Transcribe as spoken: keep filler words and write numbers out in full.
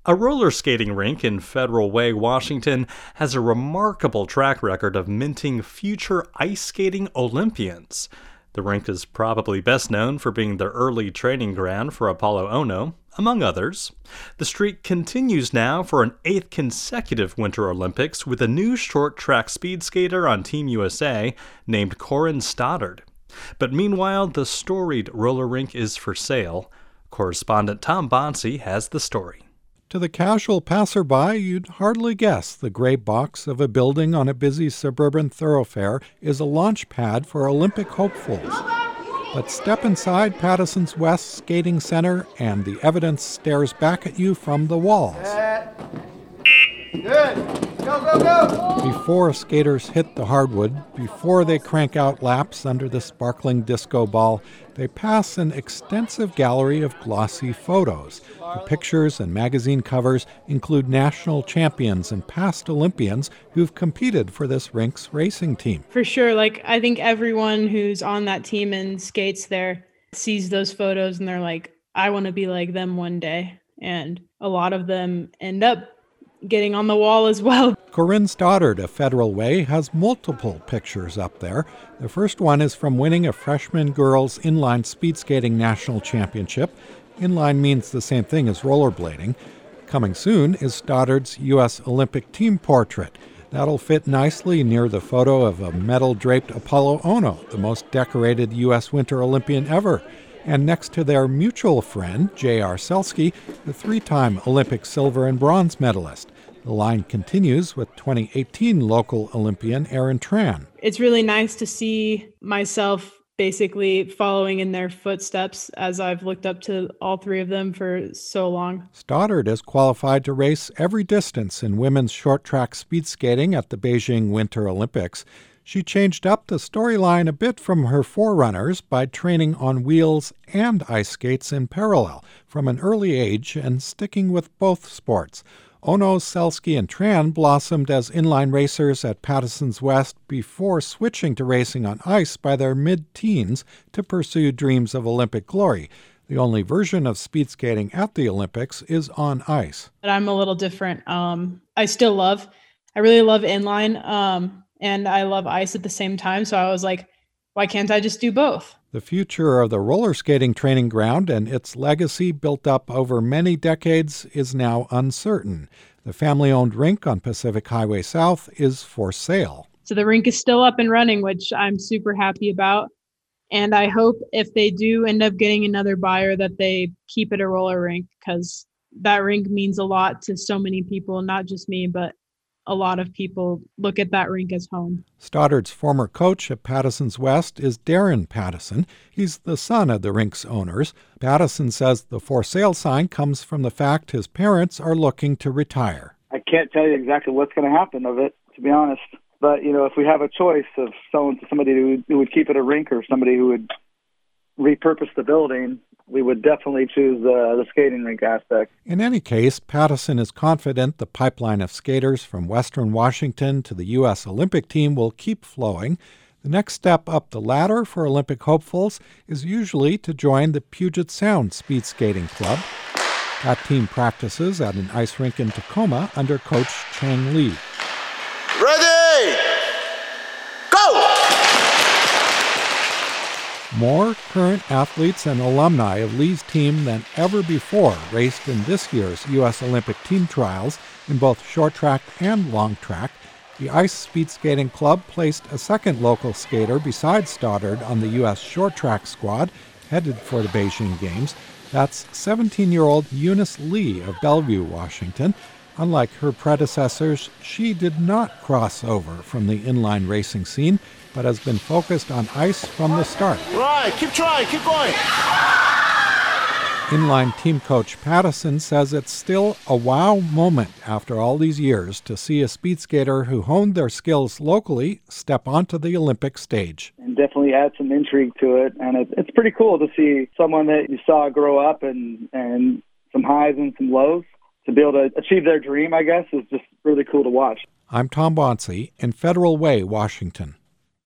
A roller skating rink in Federal Way, Washington, has a remarkable track record of minting future ice skating Olympians. The rink is probably best known for being the early training ground for Apolo Ohno, among others. The streak continues now for an eighth consecutive Winter Olympics with a new short track speed skater on Team U S A named Corinne Stoddard. But meanwhile, the storied roller rink is for sale. Correspondent Tom Bonsi has the story. To the casual passerby, you'd hardly guess the gray box of a building on a busy suburban thoroughfare is a launch pad for Olympic hopefuls. But step inside Patteson's West Skating Center and the evidence stares back at you from the walls. Good. Go, go, go! Before skaters hit the hardwood, before they crank out laps under the sparkling disco ball, they pass an extensive gallery of glossy photos. The pictures and magazine covers include national champions and past Olympians who've competed for this rink's racing team. For sure. Like, I think everyone who's on that team and skates there sees those photos and they're like, I want to be like them one day. And a lot of them end up getting on the wall as well. Corinne Stoddard of Federal Way has multiple pictures up there. The first one is from winning a freshman girls inline speed skating national championship. Inline means the same thing as rollerblading. Coming soon is Stoddard's U S Olympic team portrait. That'll fit nicely near the photo of a medal-draped Apolo Ohno, the most decorated U S Winter Olympian ever. And next to their mutual friend, J R. Selski, the three-time Olympic silver and bronze medalist. The line continues with twenty eighteen local Olympian Erin Tran. It's really nice to see myself basically following in their footsteps as I've looked up to all three of them for so long. Stoddard is qualified to race every distance in women's short track speed skating at the Beijing Winter Olympics. She changed up the storyline a bit from her forerunners by training on wheels and ice skates in parallel from an early age and sticking with both sports. Ohno, Selski, and Tran blossomed as inline racers at Patteson's West before switching to racing on ice by their mid-teens to pursue dreams of Olympic glory. The only version of speed skating at the Olympics is on ice. But I'm a little different. Um, I still love, I really love inline, um, and I love ice at the same time. So I was like, why can't I just do both? The future of the roller skating training ground and its legacy built up over many decades is now uncertain. The family-owned rink on Pacific Highway South is for sale. So the rink is still up and running, which I'm super happy about. And I hope if they do end up getting another buyer that they keep it a roller rink, because that rink means a lot to so many people, not just me, but a lot of people look at that rink as home. Stoddard's former coach at Patteson's West is Darren Patteson. He's the son of the rink's owners. Patteson says the for sale sign comes from the fact his parents are looking to retire. I can't tell you exactly what's going to happen of it, to be honest. But, you know, if we have a choice of selling to somebody who, who would keep it a rink or somebody who would repurpose the building, we would definitely choose the, the skating rink aspect. In any case, Patteson is confident the pipeline of skaters from Western Washington to the U S Olympic team will keep flowing. The next step up the ladder for Olympic hopefuls is usually to join the Puget Sound Speed Skating Club. That team practices at an ice rink in Tacoma under coach Chang Lee. Ready! Go! More current athletes and alumni of Lee's team than ever before raced in this year's U S Olympic team trials in both short track and long track. The Ice Speed Skating Club placed a second local skater besides Stoddard on the U S short track squad headed for the Beijing Games. That's seventeen-year-old Eunice Lee of Bellevue, Washington. Unlike her predecessors, she did not cross over from the inline racing scene, but has been focused on ice from the start. Right, keep trying, keep going. Inline team coach Patteson says it's still a wow moment after all these years to see a speed skater who honed their skills locally step onto the Olympic stage. And definitely add some intrigue to it. And it, it's pretty cool to see someone that you saw grow up and, and some highs and some lows. To be able to achieve their dream, I guess, is just really cool to watch. I'm Tom Bonsi in Federal Way, Washington.